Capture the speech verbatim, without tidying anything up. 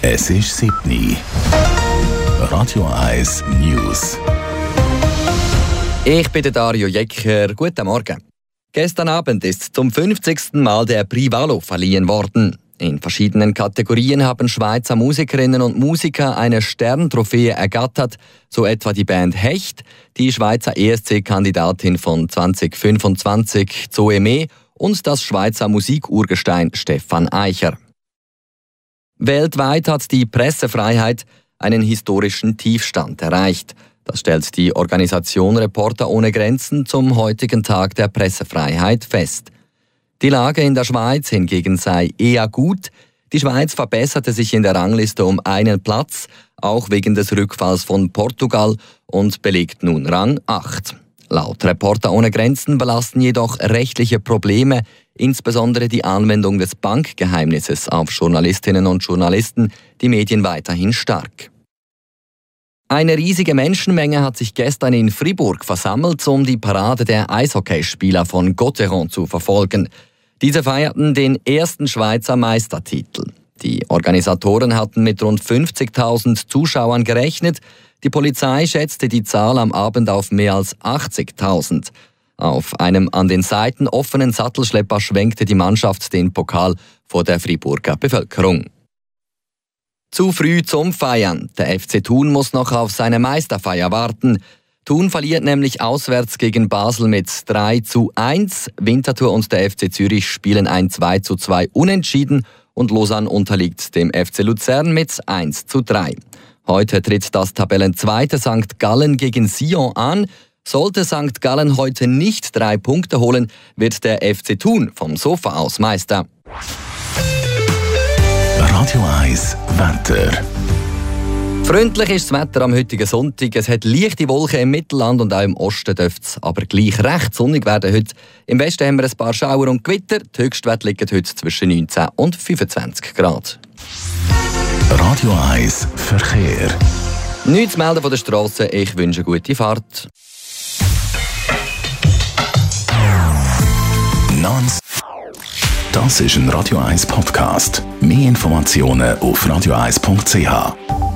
Es ist sieben Uhr. Radio eins News. Ich bin Dario Jecker. Guten Morgen. Gestern Abend ist zum fünfzigsten Mal der Prix Valo verliehen worden. In verschiedenen Kategorien haben Schweizer Musikerinnen und Musiker eine Sterntrophäe ergattert, so etwa die Band Hecht, die Schweizer E S C-Kandidatin von zwanzig fünfundzwanzig Zoe Mee und das Schweizer Musikurgestein Stefan Eicher. Weltweit hat die Pressefreiheit einen historischen Tiefstand erreicht. Das stellt die Organisation Reporter ohne Grenzen zum heutigen Tag der Pressefreiheit fest. Die Lage in der Schweiz hingegen sei eher gut. Die Schweiz verbesserte sich in der Rangliste um einen Platz, auch wegen des Rückfalls von Portugal, und belegt nun Rang acht. Laut Reporter ohne Grenzen belasten jedoch rechtliche Probleme, insbesondere die Anwendung des Bankgeheimnisses auf Journalistinnen und Journalisten, die Medien weiterhin stark. Eine riesige Menschenmenge hat sich gestern in Fribourg versammelt, um die Parade der Eishockeyspieler von Gotteron zu verfolgen. Diese feierten den ersten Schweizer Meistertitel. Die Organisatoren hatten mit rund fünfzigtausend Zuschauern gerechnet. Die Polizei schätzte die Zahl am Abend auf mehr als achtzigtausend. Auf einem an den Seiten offenen Sattelschlepper schwenkte die Mannschaft den Pokal vor der Friburger Bevölkerung. Zu früh zum Feiern. Der F C Thun muss noch auf seine Meisterfeier warten. Thun verliert nämlich auswärts gegen Basel mit drei zu eins. Winterthur und der F C Zürich spielen ein zwei zu zwei unentschieden und Lausanne unterliegt dem F C Luzern mit eins zu drei. Heute tritt das Tabellenzweite Sankt Gallen gegen Sion an. Sollte Sankt Gallen heute nicht drei Punkte holen, wird der F C Thun vom Sofa aus Meister. Radio eins Wetter. Freundlich ist das Wetter am heutigen Sonntag. Es hat leichte Wolken im Mittelland und auch im Osten dürfte es aber gleich recht sonnig werden heute. Im Westen haben wir ein paar Schauer und Gewitter. Die Höchstwerte liegen heute zwischen neunzehn und fünfundzwanzig Grad. Radio eins Verkehr. Nichts zu melden von der Strasse. Ich wünsche gute Fahrt. Nons. Das ist ein Radio eins Podcast. Mehr Informationen auf radio eins punkt c h.